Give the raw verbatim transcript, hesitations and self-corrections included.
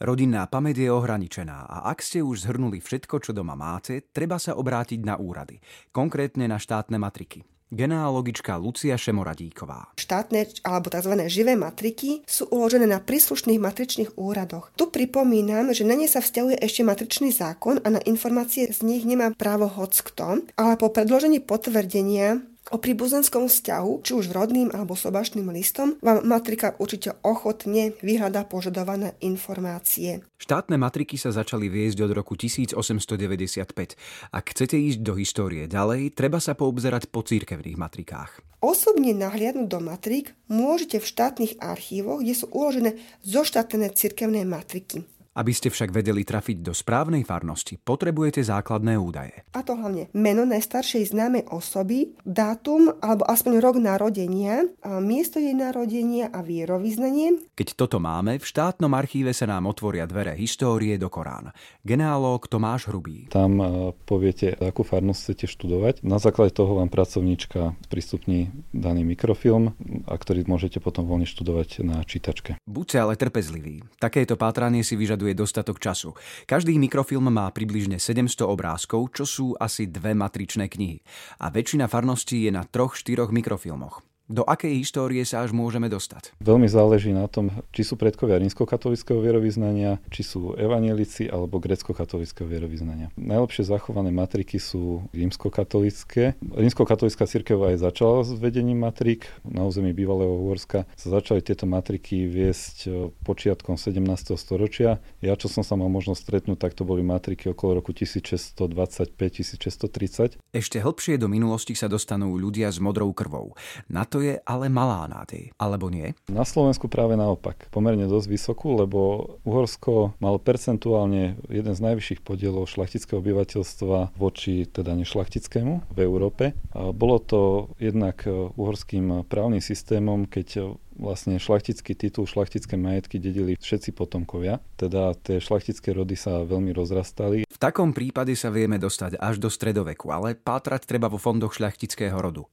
Rodinná pamäť je ohraničená a ak ste už zhrnuli všetko, čo doma máte, treba sa obrátiť na úrady, konkrétne na štátne matriky. Genealogička Lucia Šemoradíková. Štátne alebo tzv. Živé matriky sú uložené na príslušných matričných úradoch. Tu pripomínam, že na ne sa vzťahuje ešte matričný zákon a na informácie z nich nemá právo hockto, ale po predložení potvrdenia o príbuzenskom vzťahu, či už rodným alebo sobašným listom, vám matrika určite ochotne vyhľadá požadované informácie. Štátne matriky sa začali viesť od roku tisícosemstodeväťdesiatpäť. Ak chcete ísť do histórie ďalej, treba sa poobzerať po cirkevných matrikách. Osobne nahliadnúť do matrík môžete v štátnych archívoch, kde sú uložené zoštátené cirkevné matriky. Aby ste však vedeli trafiť do správnej farnosti, potrebujete základné údaje. A to hlavne meno najstaršej známej osoby, dátum alebo aspoň rok narodenia, a miesto jej narodenia a vierovyznanie. Keď toto máme, v štátnom archíve sa nám otvoria dvere histórie do Korán. Genealóg Tomáš Hrubý. Tam poviete, akú farnosť chcete študovať. Na základe toho vám pracovníčka sprístupní daný mikrofilm, a ktorý môžete potom voľne študovať na čítačke. Buďte ale trpezliví. Takéto pátranie si vyžaduje je dostatok času. Každý mikrofilm má približne sedemsto obrázkov, čo sú asi dve matričné knihy. A väčšina farností je na troch štyroch mikrofilmoch. Do akej histórie sa až môžeme dostať? Veľmi záleží na tom, či sú predkovia rímskokatolického vierovyznania, či sú evanjelici alebo gréckokatolického vierovyznania. Najlepšie zachované matriky sú rímskokatolické. Rímskokatolická cirkev aj začala s vedením matrík. Na území bývalého Uhorska sa začali tieto matriky viesť počiatkom sedemnásteho storočia. Ja, čo som sa mal možnosť stretnúť, tak to boli matriky okolo roku tisícšesťstodvadsaťpäť tisícšesťstotridsať. Ešte hlbšie do minulosti sa dostanú ľudia s modrou krvou. Na to je ale malá nádej, alebo nie? Na Slovensku práve naopak. Pomerne dosť vysokú, lebo Uhorsko malo percentuálne jeden z najvyšších podielov šlachtického obyvateľstva voči teda nešlachtickému v Európe. A bolo to jednak uhorským právnym systémom, keď vlastne šlachtický titul, šlachtické majetky dedili všetci potomkovia. Teda tie šlachtické rody sa veľmi rozrastali. V takom prípade sa vieme dostať až do stredoveku, ale pátrať treba vo fondoch šľachtického rodu.